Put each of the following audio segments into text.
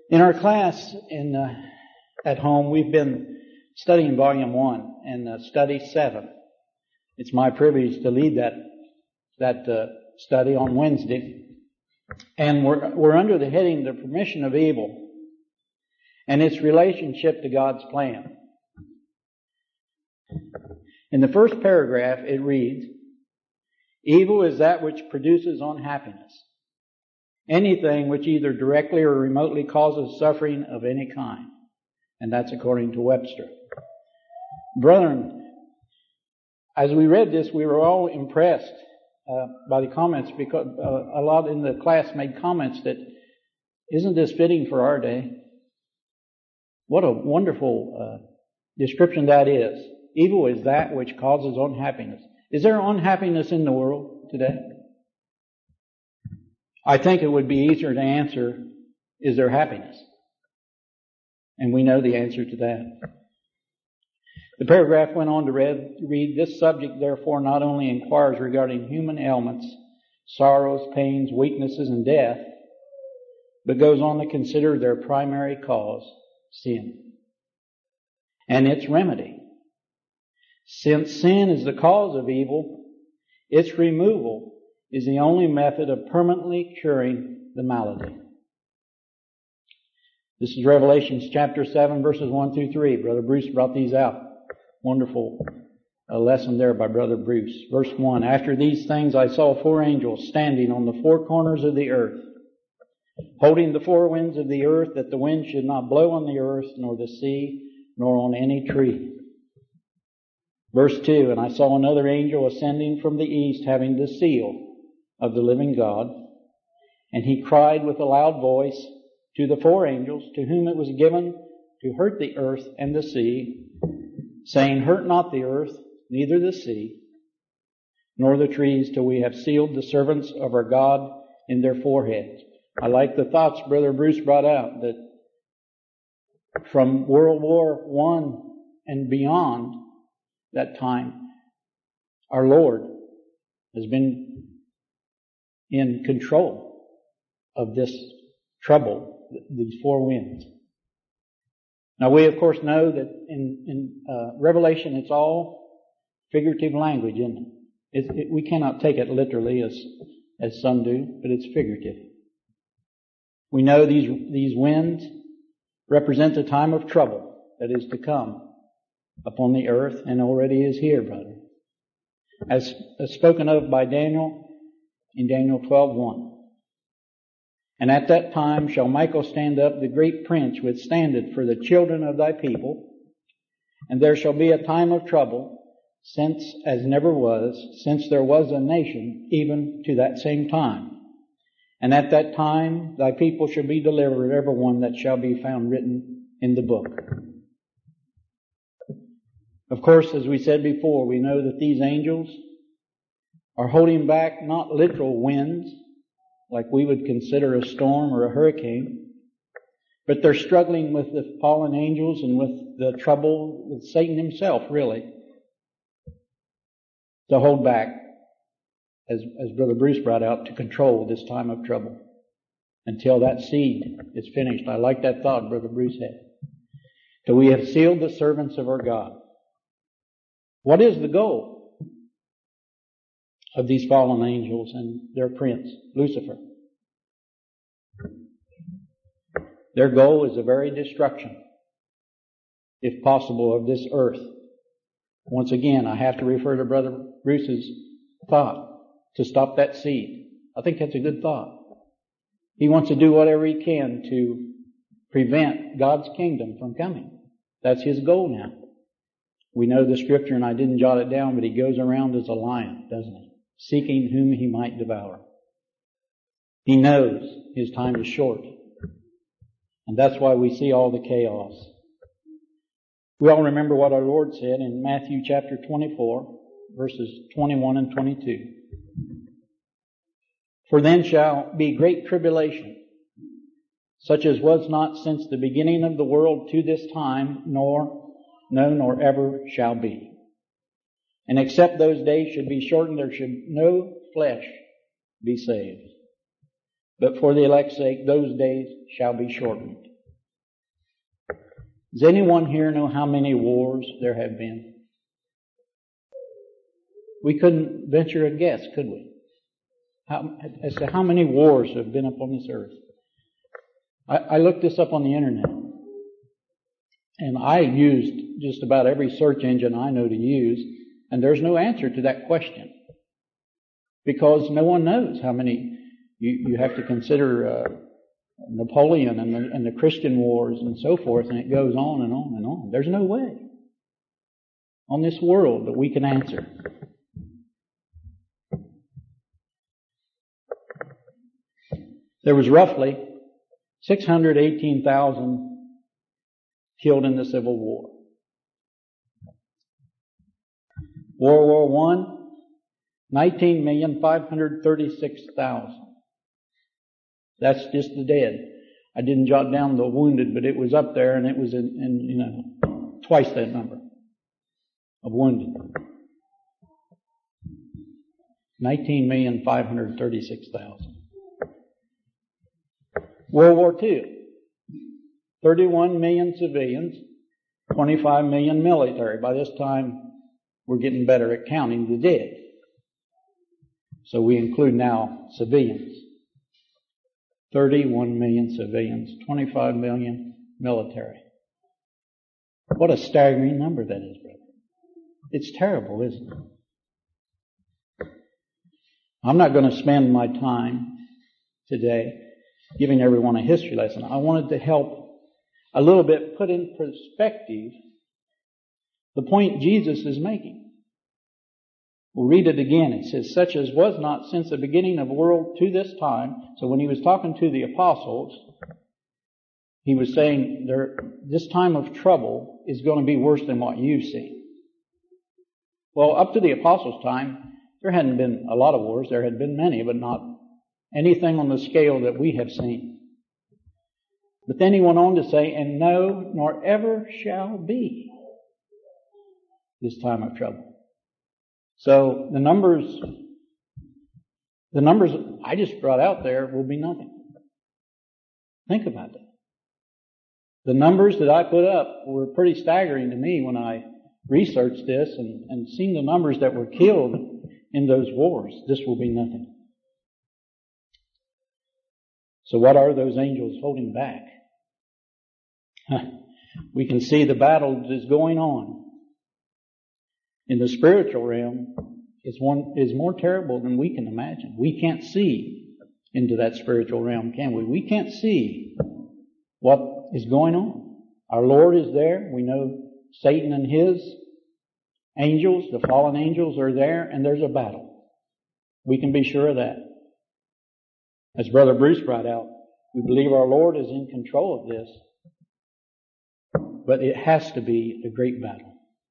In our class at home, we've been studying Volume 1 and Study 7. It's my privilege to lead that study on Wednesday. And we're under the heading, The Permission of Evil and its relationship to God's plan. In the first paragraph, it reads, "Evil is that which produces unhappiness. Anything which either directly or remotely causes suffering of any kind." And that's according to Webster. Brethren, as we read this, we were all impressed by the comments, because a lot in the class made comments that, isn't this fitting for our day? What a wonderful description that is. Evil is that which causes unhappiness. Is there unhappiness in the world today? I think it would be easier to answer, is there happiness? And we know the answer to that. The paragraph went on to read, "This subject therefore not only inquires regarding human ailments, sorrows, pains, weaknesses, and death, but goes on to consider their primary cause, sin, and its remedy. Since sin is the cause of evil, its removal is the only method of permanently curing the malady." This is Revelation chapter 7, verses 1 through 3. Brother Bruce brought these out. Wonderful lesson there by Brother Bruce. Verse 1, "After these things I saw 4 angels standing on the 4 corners of the earth, holding the 4 winds of the earth, that the wind should not blow on the earth, nor the sea, nor on any tree." Verse 2, "And I saw another angel ascending from the east, having the seal of the living God. And he cried with a loud voice to the 4 angels, to whom it was given to hurt the earth and the sea, saying, Hurt not the earth, neither the sea, nor the trees, till we have sealed the servants of our God in their foreheads." I like the thoughts Brother Bruce brought out, that from World War I and beyond that time, our Lord has been in control of this trouble, these 4 winds. Now we of course know that in Revelation it's all figurative language, isn't it? We cannot take it literally as some do, but it's figurative. We know these winds represent the time of trouble that is to come upon the earth, and already is here, brother. As spoken of by Daniel in Daniel 12:1. "And at that time shall Michael stand up, the great prince, withstand it for the children of thy people. And there shall be a time of trouble, since as never was, since there was a nation, even to that same time. And at that time thy people shall be delivered, every one that shall be found written in the book." Of course, as we said before, we know that these angels are holding back not literal winds, like we would consider a storm or a hurricane, but they're struggling with the fallen angels and with the trouble with Satan himself, really, to hold back, as Brother Bruce brought out, to control this time of trouble until that seed is finished. I like that thought Brother Bruce had. "Till we have sealed the servants of our God." What is the goal of these fallen angels and their prince, Lucifer? Their goal is the very destruction, if possible, of this earth. Once again, I have to refer to Brother Bruce's thought, to stop that seed. I think that's a good thought. He wants to do whatever he can to prevent God's kingdom from coming. That's his goal now. We know the scripture, and I didn't jot it down, but he goes around as a lion, doesn't he? Seeking whom he might devour. He knows his time is short. And that's why we see all the chaos. We all remember what our Lord said in Matthew chapter 24, verses 21 and 22. "For then shall be great tribulation, such as was not since the beginning of the world to this time, nor ever shall be. And except those days should be shortened, there should no flesh be saved. But for the elect's sake, those days shall be shortened. Does anyone here know how many wars there have been? We couldn't venture a guess, could we? As to how many wars have been upon this earth. I looked this up on the internet. And I used just about every search engine I know to use. And there's no answer to that question. Because no one knows how many. You have to consider Napoleon and the Christian wars and so forth. And it goes on and on and on. There's no way on this world that we can answer. There was roughly 618,000 killed in the Civil War. World War I, 19,536,000. That's just the dead. I didn't jot down the wounded, but it was up there, and it was in twice that number of wounded. 19,536,000. World War II, 31 million civilians, 25 million military. By this time, we're getting better at counting the dead. So we include now civilians. 31 million civilians, 25 million military. What a staggering number that is, brother. It's terrible, isn't it? I'm not going to spend my time today giving everyone a history lesson. I wanted to help a little bit put in perspective the point Jesus is making. We'll read it again. It says, such as was not since the beginning of the world to this time. So when he was talking to the apostles, he was saying this time of trouble is going to be worse than what you've seen. Well, up to the apostles' time, there hadn't been a lot of wars. There had been many, but not anything on the scale that we have seen. But then he went on to say, and no, nor ever shall be this time of trouble. So the numbers I just brought out there will be nothing. Think about that. The numbers that I put up were pretty staggering to me when I researched this and seen the numbers that were killed in those wars. This will be nothing. So what are those angels holding back? We can see the battle that is going on. In the spiritual realm, is more terrible than we can imagine. We can't see into that spiritual realm, can we? We can't see what is going on. Our Lord is there. We know Satan and his angels, the fallen angels, are there, and there's a battle. We can be sure of that. As Brother Bruce brought out, we believe our Lord is in control of this. But it has to be a great battle.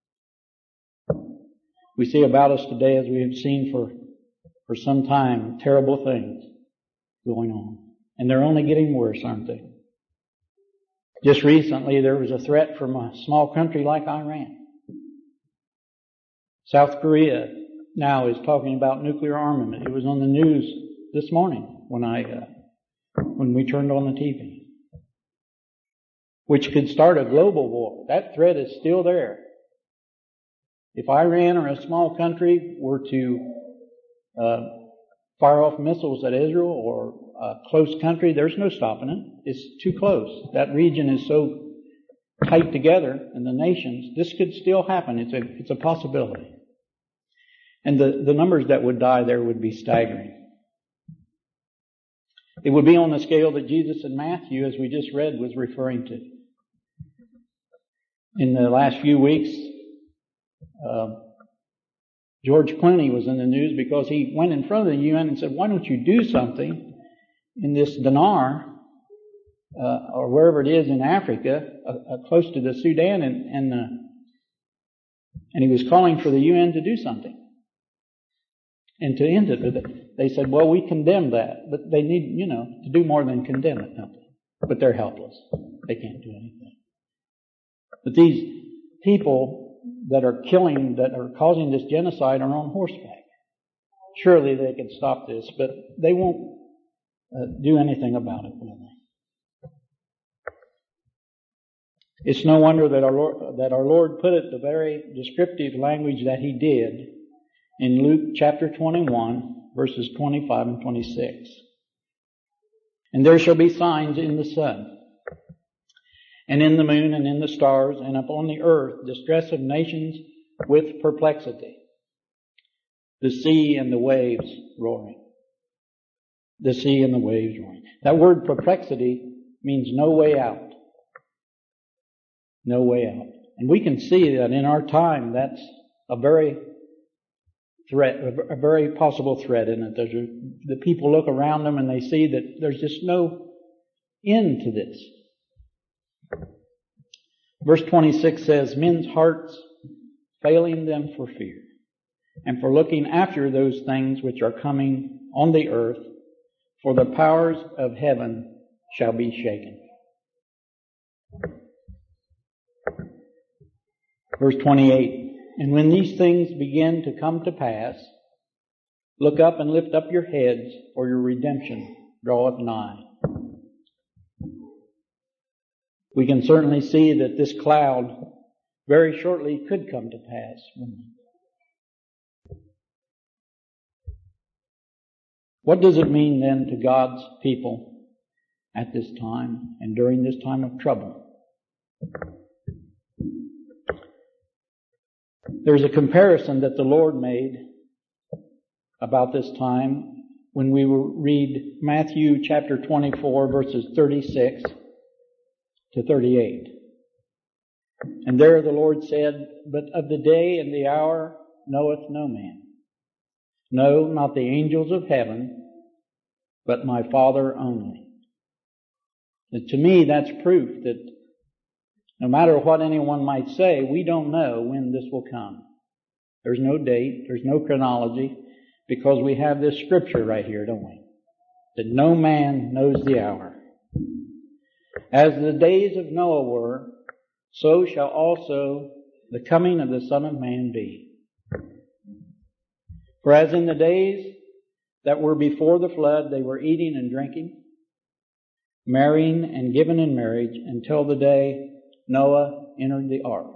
We see about us today, as we have seen for some time, terrible things going on. And they're only getting worse, aren't they? Just recently, there was a threat from a small country like Iran. South Korea now is talking about nuclear armament. It was on the news this morning when we turned on the TV. Which could start a global war. That threat is still there. If Iran or a small country were to fire off missiles at Israel or a close country, there's no stopping it. It's too close. That region is so tight together in the nations. This could still happen. It's a possibility. And the numbers that would die there would be staggering. It would be on the scale that Jesus in Matthew, as we just read, was referring to. In the last few weeks, George Clooney was in the news because he went in front of the UN and said, why don't you do something in this Dinar, or wherever it is in Africa, close to the Sudan, and he was calling for the UN to do something and to end it. But they said, well, we condemn that, but they need, to do more than condemn it, don't they? But they're helpless. They can't do anything. But these people that are causing this genocide are on horseback. Surely they could stop this, but they won't do anything about it, will they? It's no wonder that our Lord put it the very descriptive language that He did in Luke chapter 21, verses 25 and 26. And there shall be signs in the sun, and in the moon, and in the stars, and upon the earth distress of nations with perplexity, the sea and the waves roaring. The sea and the waves roaring. That word perplexity means no way out. No way out. And we can see that in our time that's a very possible threat, isn't it? The people look around them and they see that there's just no end to this. Verse 26 says, men's hearts failing them for fear, and for looking after those things which are coming on the earth, for the powers of heaven shall be shaken. Verse 28, and when these things begin to come to pass, look up and lift up your heads, for your redemption draweth nigh. We can certainly see that this cloud very shortly could come to pass. What does it mean then to God's people at this time and during this time of trouble? There's a comparison that the Lord made about this time when we read Matthew chapter 24, verses 36 to 38. And there the Lord said, but of the day and the hour knoweth no man. No, not the angels of heaven, but my Father only. And to me, that's proof that no matter what anyone might say, we don't know when this will come. There's no date, there's no chronology, because we have this scripture right here, don't we? That no man knows the hour. As the days of Noah were, so shall also the coming of the Son of Man be. For as in the days that were before the flood, they were eating and drinking, marrying and given in marriage, until the day Noah entered the ark.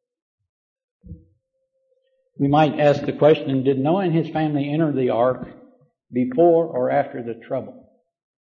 We might ask the question, did Noah and his family enter the ark before or after the trouble?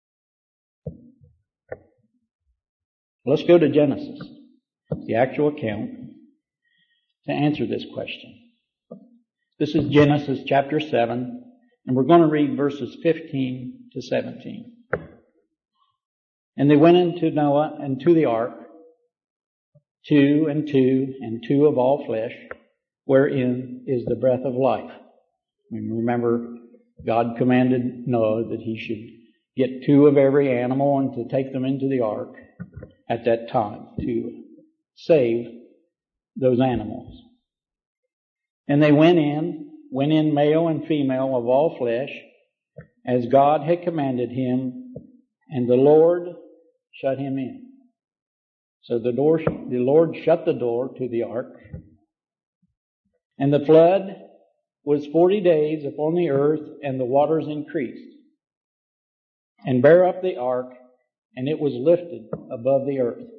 Let's go to Genesis, the actual account, to answer this question. This is Genesis chapter 7, and we're going to read verses 15 to 17. And they went into Noah and to the ark, two and two of all flesh, wherein is the breath of life. Remember, God commanded Noah that he should get two of every animal and to take them into the ark at that time to save those animals. And they went in male and female of all flesh, as God had commanded him, and the Lord shut him in. So the Lord shut the door to the ark. And the flood was 40 days upon the earth, and the waters increased, and bare up the ark, and it was lifted above the earth.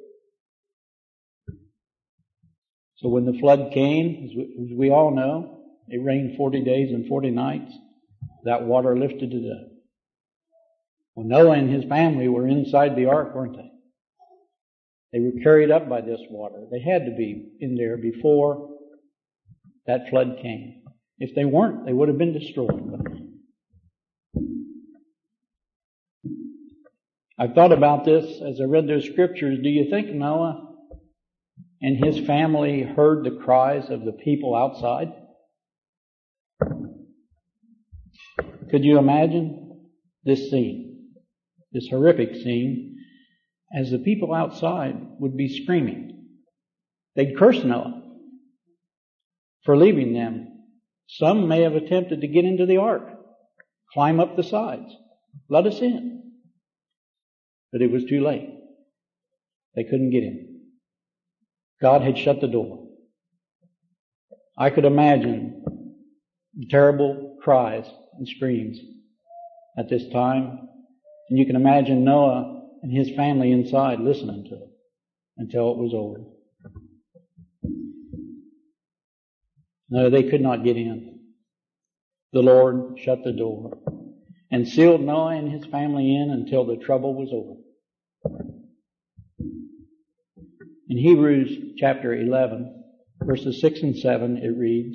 So when the flood came, as we all know, it rained 40 days and 40 nights. That water lifted it up. Well, Noah and his family were inside the ark, weren't they? They were carried up by this water. They had to be in there before that flood came. If they weren't, they would have been destroyed. I've thought about this as I read those scriptures. Do you think Noah and his family heard the cries of the people outside? Could you imagine this scene, this horrific scene, as the people outside would be screaming? They'd curse Noah for leaving them. Some may have attempted to get into the ark, climb up the sides, let us in. But it was too late. They couldn't get in. God had shut the door. I could imagine the terrible cries and screams at this time. And you can imagine Noah and his family inside listening to it until it was over. No, they could not get in. The Lord shut the door and sealed Noah and his family in until the trouble was over. In Hebrews chapter 11, verses 6 and 7, it reads,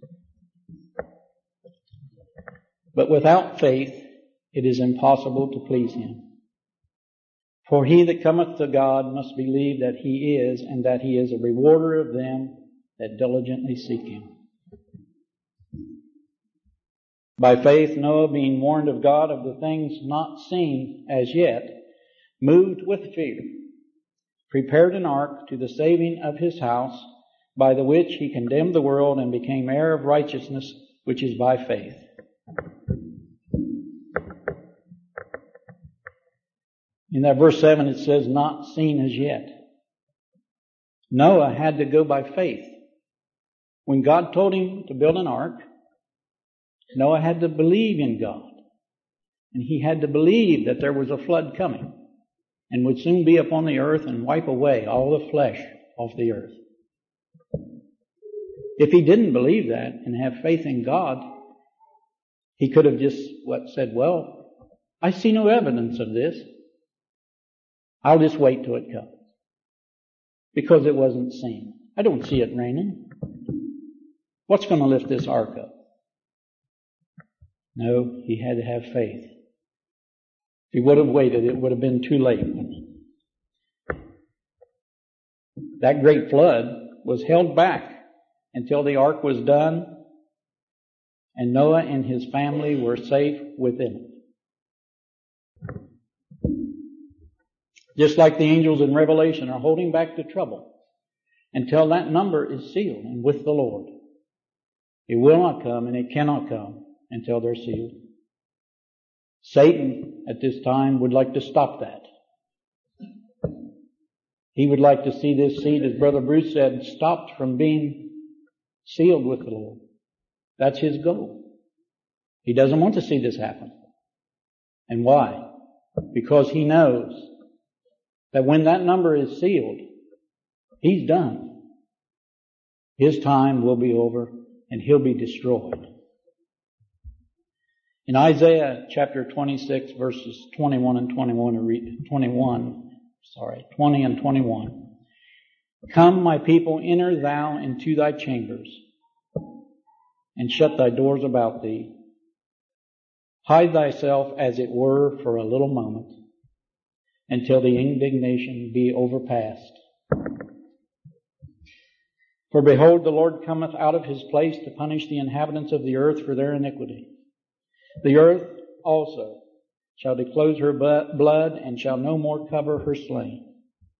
"But without faith it is impossible to please Him. For he that cometh to God must believe that He is, and that He is a rewarder of them that diligently seek Him." By faith Noah, being warned of God of the things not seen as yet, moved with fear, prepared an ark to the saving of his house, by the which he condemned the world and became heir of righteousness, which is by faith. In that verse 7 it says, not seen as yet. Noah had to go by faith. When God told him to build an ark, Noah had to believe in God. And he had to believe that there was a flood coming and would soon be upon the earth and wipe away all the flesh off the earth. If he didn't believe that and have faith in God, he could have just said, well, I see no evidence of this. I'll just wait till it comes. Because it wasn't seen. I don't see it raining. What's going to lift this ark up? No, he had to have faith. If he would have waited, it would have been too late. That great flood was held back until the ark was done, and Noah and his family were safe within it. Just like the angels in Revelation are holding back the trouble until that number is sealed and with the Lord. It will not come and it cannot come until they're sealed. Satan at this time would like to stop that. He would like to see this seed, as Brother Bruce said, stopped from being sealed with the Lord. That's his goal. He doesn't want to see this happen. And why? Because he knows that when that number is sealed, he's done. His time will be over and he'll be destroyed. In Isaiah chapter 26 verses 20 and 21, "Come, my people, enter thou into thy chambers, and shut thy doors about thee. Hide thyself as it were for a little moment, until the indignation be overpast. For behold, the Lord cometh out of his place to punish the inhabitants of the earth for their iniquity. The earth also shall disclose her blood, and shall no more cover her slain."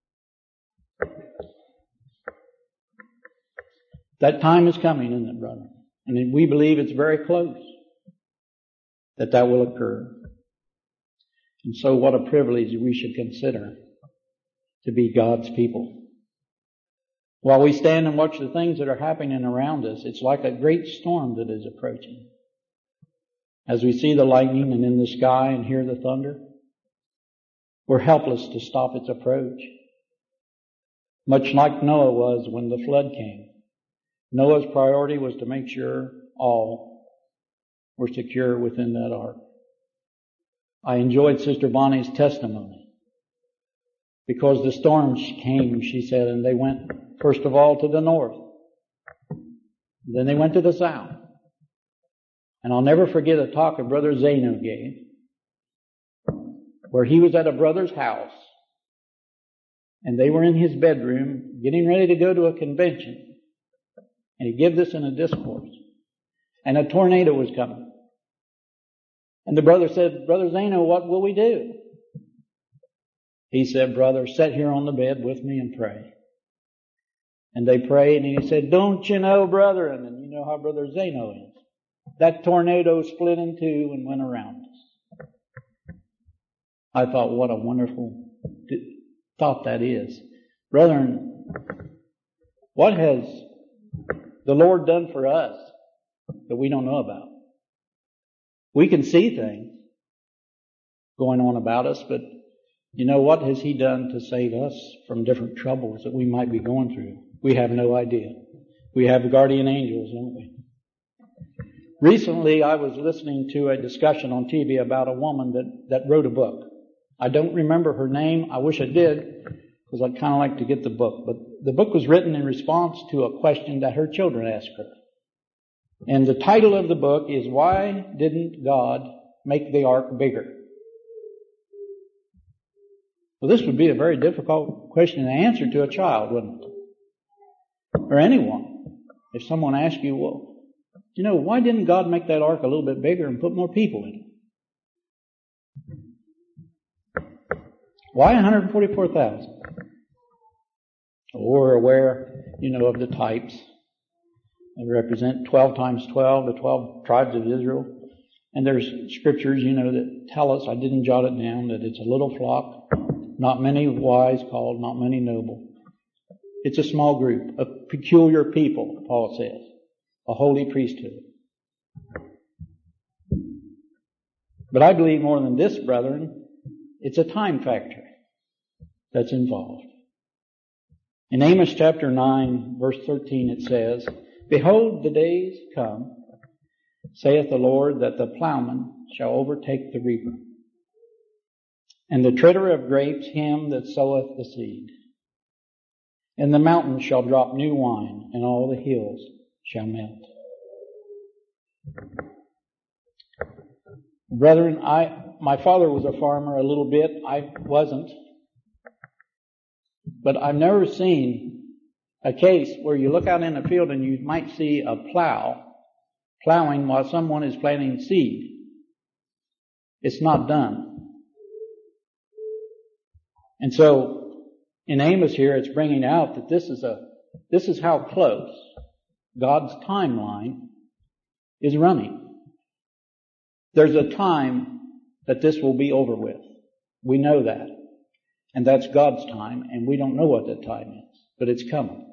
That time is coming, isn't it, brother? And we believe it's very close that will occur. And so what a privilege we should consider to be God's people. While we stand and watch the things that are happening around us, it's like a great storm that is approaching. As we see the lightning and in the sky and hear the thunder, we're helpless to stop its approach. Much like Noah was when the flood came. Noah's priority was to make sure all were secure within that ark. I enjoyed Sister Bonnie's testimony because the storms came, she said, and they went first of all to the north. Then they went to the south. And I'll never forget a talk that Brother Zeno gave, where he was at a brother's house, and they were in his bedroom getting ready to go to a convention. And he gave this in a discourse. And a tornado was coming. And the brother said, "Brother Zeno, what will we do?" He said, "Brother, sit here on the bed with me and pray." And they prayed, and he said, "Don't you know, brethren," and you know how Brother Zeno is, that tornado split in two and went around us. I thought, what a wonderful thought that is. Brethren, what has the Lord done for us that we don't know about? We can see things going on about us, but you know, what has He done to save us from different troubles that we might be going through? We have no idea. We have guardian angels, don't we? Recently, I was listening to a discussion on TV about a woman that wrote a book. I don't remember her name. I wish I did, because I'd kind of like to get the book. But the book was written in response to a question that her children asked her. And the title of the book is, Why Didn't God Make the Ark Bigger? Well, this would be a very difficult question to answer to a child, wouldn't it? Or anyone. If someone asked you, well, why didn't God make that ark a little bit bigger and put more people in it? Why 144,000? We're aware, of the types. They represent 12 times 12, the 12 tribes of Israel. And there's scriptures, that tell us, I didn't jot it down, that it's a little flock, not many wise called, not many noble. It's a small group, a peculiar people, Paul says, a holy priesthood. But I believe more than this, brethren, it's a time factor that's involved. In Amos chapter 9, verse 13, it says, Behold, the days come, saith the Lord, that the plowman shall overtake the reaper, and the treader of grapes him that soweth the seed. And the mountains shall drop new wine, and all the hills shall melt. Brethren, my father was a farmer a little bit. I wasn't. But I've never seen a case where you look out in the field and you might see a plowing while someone is planting seed. It's not done. And so, in Amos here, it's bringing out that this is how close God's timeline is running. There's a time that this will be over with. We know that. And that's God's time, and we don't know what that time is. But it's coming.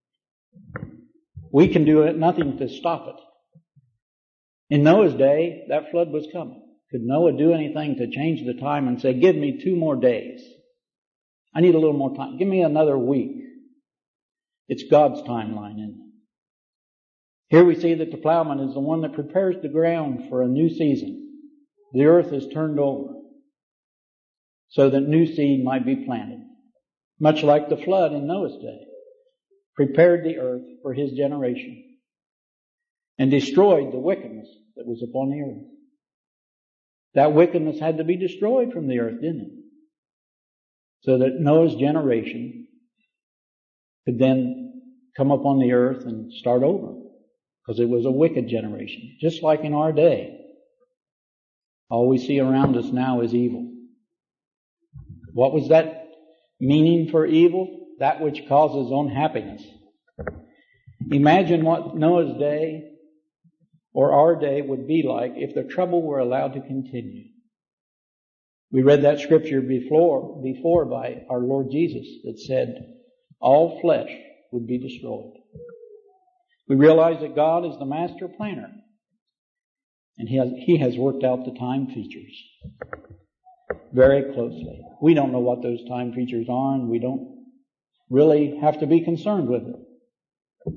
We can do nothing to stop it. In Noah's day, that flood was coming. Could Noah do anything to change the time and say, give me 2 more days? I need a little more time. Give me another week. It's God's timeline, isn't it? Here we see that the plowman is the one that prepares the ground for a new season. The earth is turned over so that new seed might be planted. Much like the flood in Noah's day. Prepared the earth for his generation. And destroyed the wickedness that was upon the earth. That wickedness had to be destroyed from the earth, didn't it? So that Noah's generation could then come upon the earth and start over. Because it was a wicked generation. Just like in our day. All we see around us now is evil. What was that meaning for evil? That which causes unhappiness. Imagine what Noah's day or our day would be like if the trouble were allowed to continue. We read that scripture before by our Lord Jesus that said, all flesh would be destroyed. We realize that God is the master planner. And He has worked out the time features very closely. We don't know what those time features are, and we don't really have to be concerned with it.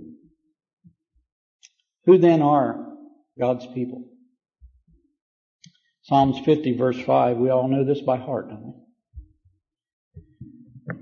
Who then are God's people? Psalms 50 verse 5, we all know this by heart, don't we?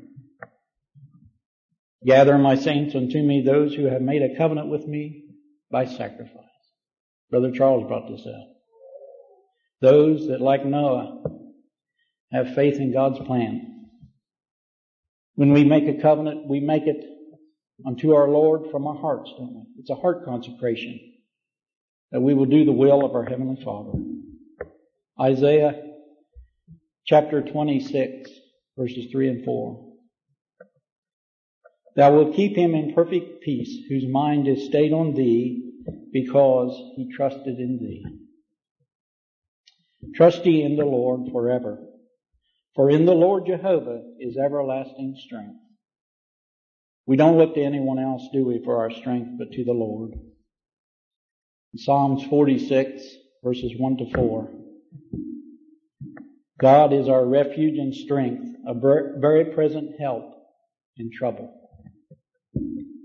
Gather my saints unto me, those who have made a covenant with me by sacrifice. Brother Charles brought this out. Those that, like Noah, have faith in God's plan. When we make a covenant, we make it unto our Lord from our hearts, don't we? It's a heart consecration that we will do the will of our Heavenly Father. Isaiah chapter 26, verses 3 and 4. Thou wilt keep him in perfect peace, whose mind is stayed on thee, because he trusted in thee. Trust ye in the Lord forever. For in the Lord Jehovah is everlasting strength. We don't look to anyone else, do we, for our strength, but to the Lord. In Psalms 46, verses 1 to 4. God is our refuge and strength, a very present help in trouble.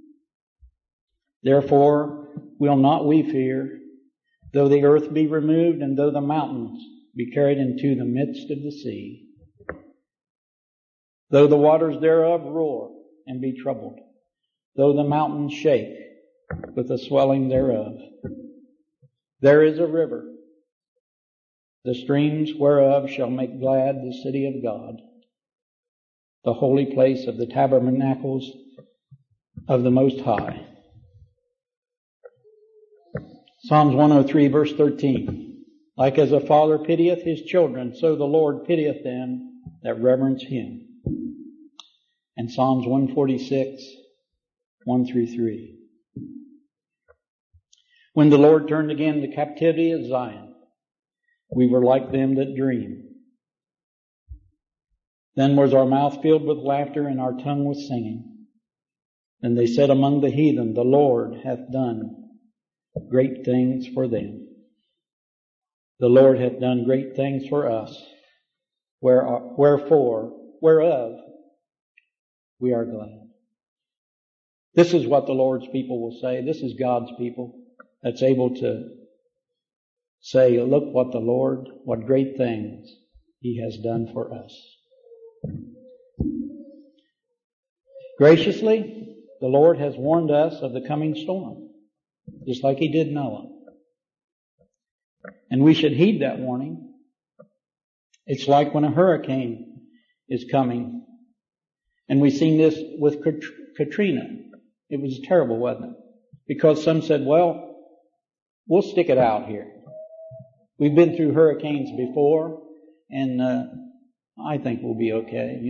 Therefore will not we fear, though the earth be removed, and though the mountains be carried into the midst of the sea, though the waters thereof roar and be troubled, though the mountains shake with the swelling thereof. There is a river, the streams whereof shall make glad the city of God, the holy place of the tabernacles of the Most High. Psalms 103 verse 13. Like as a father pitieth his children, so the Lord pitieth them that reverence him. And Psalms 146, 1 through 3. When the Lord turned again the captivity of Zion, we were like them that dream. Then was our mouth filled with laughter, and our tongue with singing. And they said among the heathen, the Lord hath done great things for them. The Lord hath done great things for us, whereof we are glad. This is what the Lord's people will say. This is God's people that's able to say, look what great things He has done for us. Graciously, the Lord has warned us of the coming storm, just like He did Noah. And we should heed that warning. It's like when a hurricane is coming. And we've seen this with Katrina. It was terrible, wasn't it? Because some said, well, we'll stick it out here. We've been through hurricanes before, and I think we'll be okay.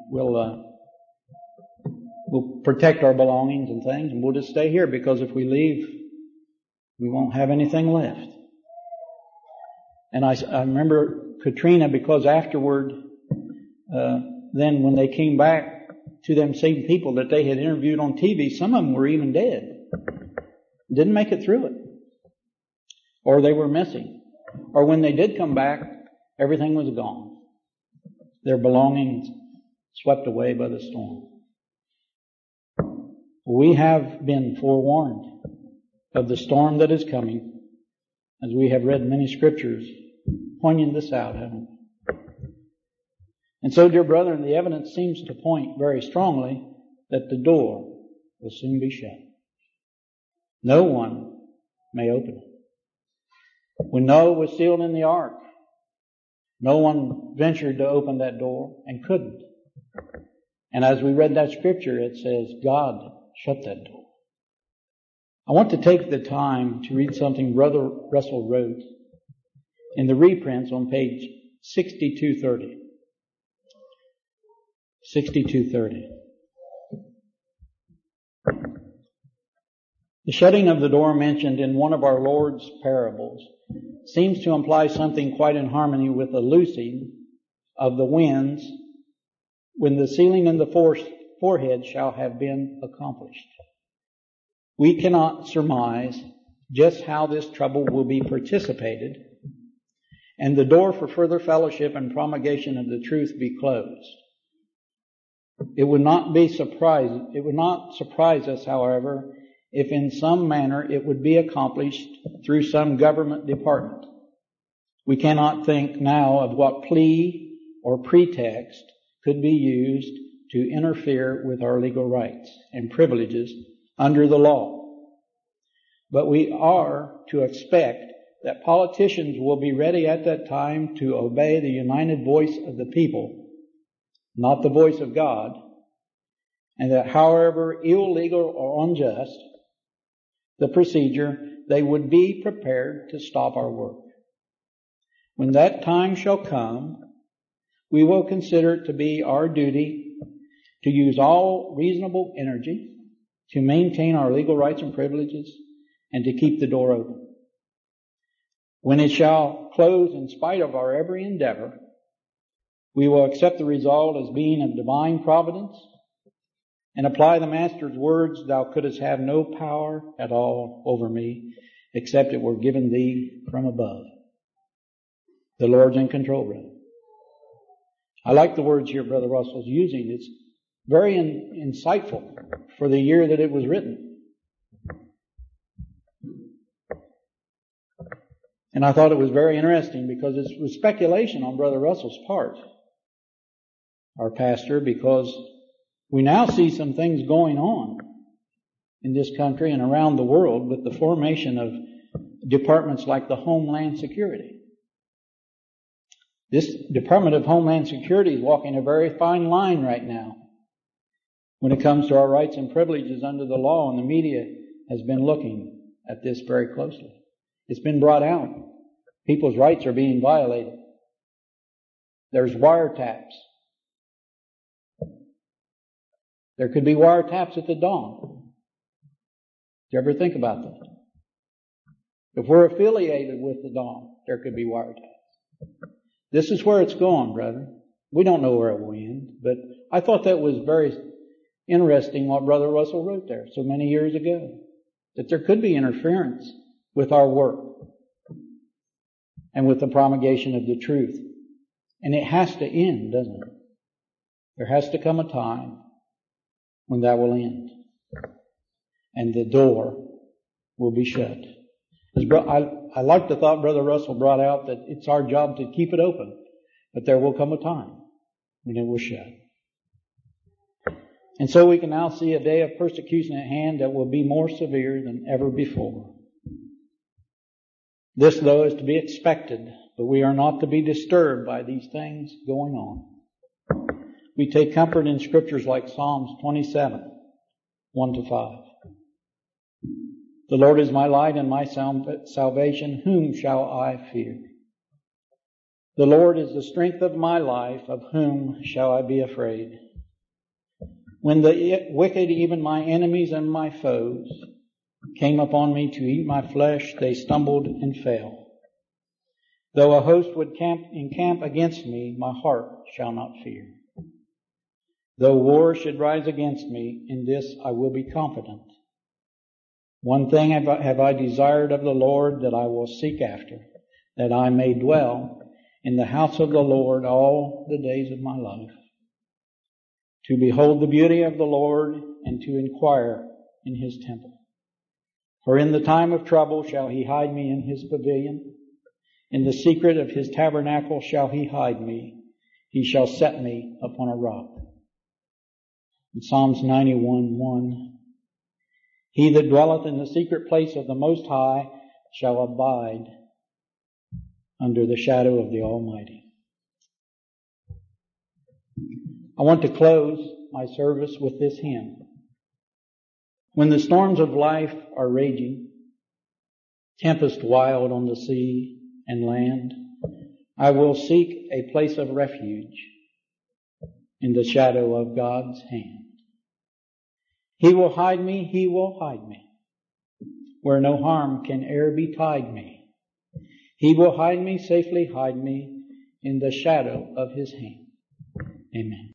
We'll protect our belongings and things, and we'll just stay here, because if we leave, we won't have anything left. And I remember Katrina, because afterward, then when they came back to them same people that they had interviewed on TV, some of them were even dead. Didn't make it through it. Or they were missing. Or when they did come back, everything was gone. Their belongings swept away by the storm. We have been forewarned of the storm that is coming, as we have read many scriptures pointing this out, haven't we? And so, dear brethren, the evidence seems to point very strongly that the door will soon be shut. No one may open it. When Noah was sealed in the ark, no one ventured to open that door and couldn't. And as we read that scripture, it says God shut that door. I want to take the time to read something Brother Russell wrote in the reprints on page 6230. 6230. The shutting of the door mentioned in one of our Lord's parables seems to imply something quite in harmony with the loosing of the winds when the sealing in the forehead shall have been accomplished. We cannot surmise just how this trouble will be participated and the door for further fellowship and promulgation of the truth be closed. It would not surprise us, however, if in some manner it would be accomplished through some government department. We cannot think now of what plea or pretext could be used to interfere with our legal rights and privileges under the law. But we are to expect that politicians will be ready at that time to obey the united voice of the people, not the voice of God, and that however illegal or unjust the procedure, they would be prepared to stop our work. When that time shall come, we will consider it to be our duty to use all reasonable energy to maintain our legal rights and privileges and to keep the door open. When it shall close in spite of our every endeavor, we will accept the result as being of divine providence and apply the Master's words, "Thou couldst have no power at all over me, except it were given thee from above." The Lord's in control, brother. I like the words here Brother Russell's using. It's very insightful for the year that it was written. And I thought it was very interesting because it was speculation on Brother Russell's part, our pastor, because we now see some things going on in this country and around the world with the formation of departments like the Homeland Security. This Department of Homeland Security is walking a very fine line right now when it comes to our rights and privileges under the law, and the media has been looking at this very closely. It's been brought out. People's rights are being violated. There's wiretaps. There could be wiretaps at the dawn. Did you ever think about that? If we're affiliated with the dawn, there could be wiretaps. This is where it's going, brother. We don't know where it will end, but I thought that was very interesting what Brother Russell wrote there so many years ago, that there could be interference with our work and with the promulgation of the truth. And it has to end, doesn't it? There has to come a time when that will end. And the door will be shut. I like the thought Brother Russell brought out that it's our job to keep it open. But there will come a time when it will shut. And so we can now see a day of persecution at hand that will be more severe than ever before. This, though, is to be expected, but we are not to be disturbed by these things going on. We take comfort in scriptures like Psalms 27, 1-5. The Lord is my light and my salvation. Whom shall I fear? The Lord is the strength of my life. Of whom shall I be afraid? When the wicked, even my enemies and my foes, came upon me to eat my flesh, they stumbled and fell. Though a host would encamp against me, my heart shall not fear. Though war should rise against me, in this I will be confident. One thing have I desired of the Lord, that I will seek after, that I may dwell in the house of the Lord all the days of my life, to behold the beauty of the Lord and to inquire in His temple. For in the time of trouble shall He hide me in His pavilion. In the secret of His tabernacle shall He hide me. He shall set me upon a rock. In Psalms 91:1, He that dwelleth in the secret place of the Most High shall abide under the shadow of the Almighty. I want to close my service with this hymn. When the storms of life are raging, tempest wild on the sea and land, I will seek a place of refuge in the shadow of God's hand. He will hide me, He will hide me, where no harm can e'er betide me. He will hide me, safely hide me, in the shadow of His hand. Amen.